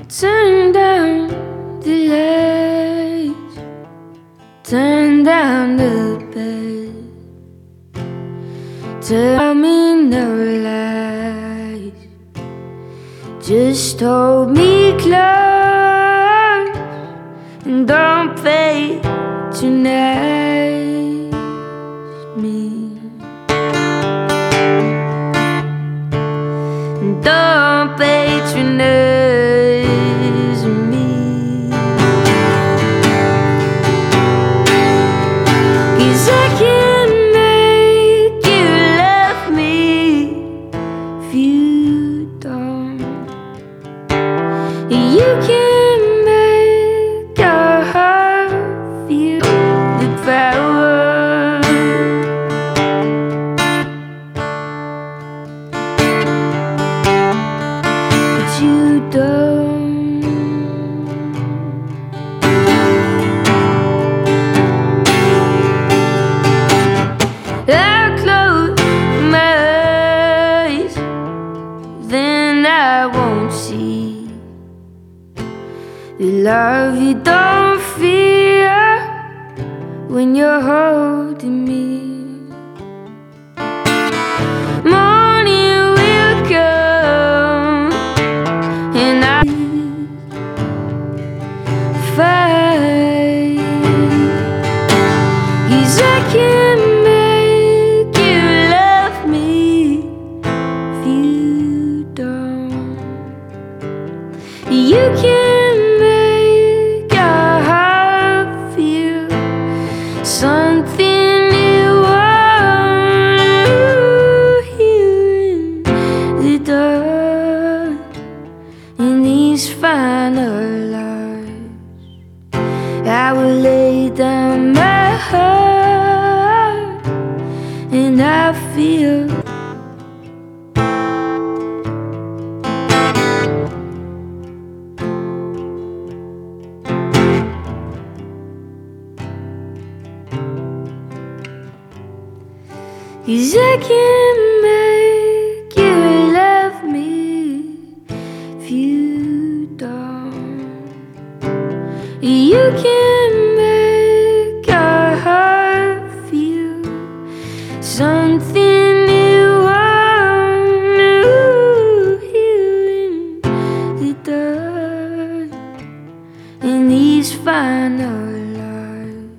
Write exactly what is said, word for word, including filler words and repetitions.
Turn down the lights, turn down the bed, tell me no lies, just hold me close and don't patronize me, don't patronize me, 'cause I can't make you love me if you don't. You can make your heart feel the power, but you don't. I'll close my eyes, then I won't see the love you don't feel when you're holding me. Morning will come and I'll fight, 'cause I can't make you love me if you don't. You can make your heart feel something you want here in the dark. In these final hours, I will lay down my heart and I feel Cause I can't make you love me if you don't. You can make your heart feel something you want here in the dark. In these final